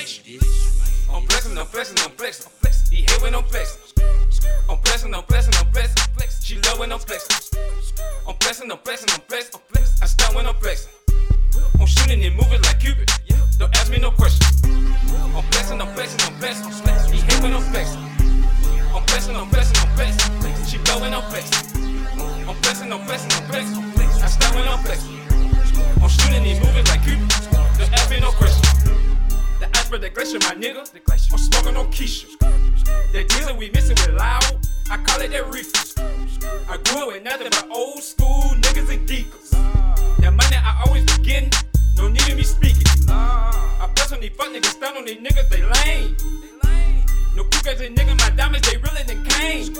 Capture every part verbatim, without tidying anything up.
inflation. I'm flexing, I'm flexing, I'm flexing. He hate when I'm flexing. I'm flexing, I'm flexing, I'm flexing. She love when I'm flexing. I'm flexing, I'm flexing, I'm flexing. I start when I'm flexing. I'm shooting and moving like Cupid. Don't ask me no questions. I'm flexing, I'm flexing, I'm flexing. He hate when I'm flexing. I'm flexing, I'm flexing, I'm flexing. She love when I'm flexing. I'm flexing, I'm flexing, I'm flexing. I start when I'm flexing. I'm shooting and moving like Cupid. Don't ask me no questions. The iceberg, the glacier, my nigga. I'm smoking on Keisha. That diesel we missing with loud. I call it that reefer. I grew up with nothing but old school niggas and geekers. That money I always be getting, no need of me speaking. I press on these fuck niggas, stand on these niggas, they lame. No cougars and niggas, my diamonds, they realer than Kane.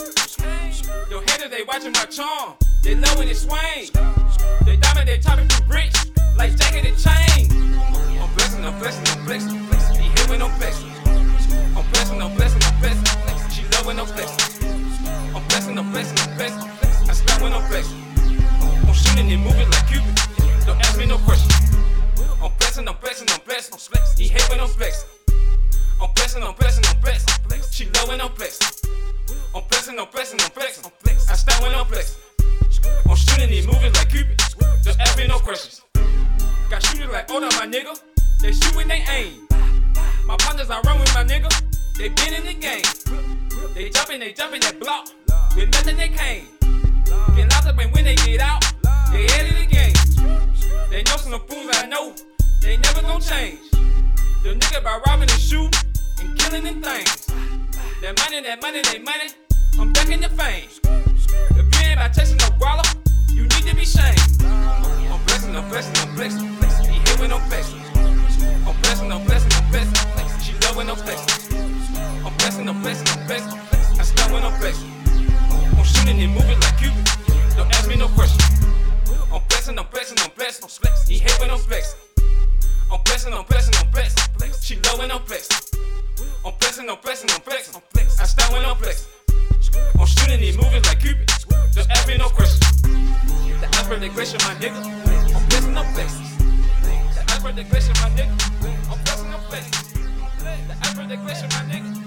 Yo haters, they watching my charm, they love when it swing. They diamond, they chopping through bricks, like jacket and chain. I'm flexing, I'm flexing, I'm flexing. He hate when I'm flexing. I'm flexing, I'm flexing, I'm flexing. She love when I'm flexing. I'm flexing, I'm flexing, I'm flexing. I start when I'm flexing. I'm shooting and moving like Cupid. Don't ask me no questions. I'm flexing, I'm flexing, I'm flexing. He hate when I'm flexing. I'm flexing, I'm flexing, I'm flexing. She love when I'm flexing. I'm flexing, I'm flexing, I'm flexing. I start when I'm flexing. I'm shooting and moving like Cupid. Don't ask me no questions. Got shooters like Oda, my nigga. They shoot when they aim. My partners I run with my nigga. They been in the game. They jumping, they jumping that block. With nothing they came. Get locked up and when they get out, they head of the game. They know some fools I know, they never gon' change. The nigga by robbing and shooting and killing them things. That money, that money, that money, I'm ducking the fame. If you ain't about chasing no guala, you need to be shamed. I'm flexing, I'm flexing, I'm flexing. He hate when I'm flexing. I'm flexing, I'm flexing, I'm flexing. She love when I'm flexing. I'm flexing, I'm flexing, I'm flexing. I start when I'm flexing. I'm shooting and moving like Cupid. Don't ask me no questions. I'm flexing, I'm flexing, I'm flexing. He hate when I'm flexing. I'm flexing, I'm flexing, I'm flexing. She love when I'm flexing. I'm flexing, I'm flexing, I'm flexing. I start when I'm flexing. I'm shooting and moving like Cupid. Don't ask me no questions. The iceberg, the glacier, my nigga. I'm flexing, I'm flexing. The iceberg, the glacier, my nigga. I'm flexing, I'm flexing. The iceberg, the glacier, my nigga.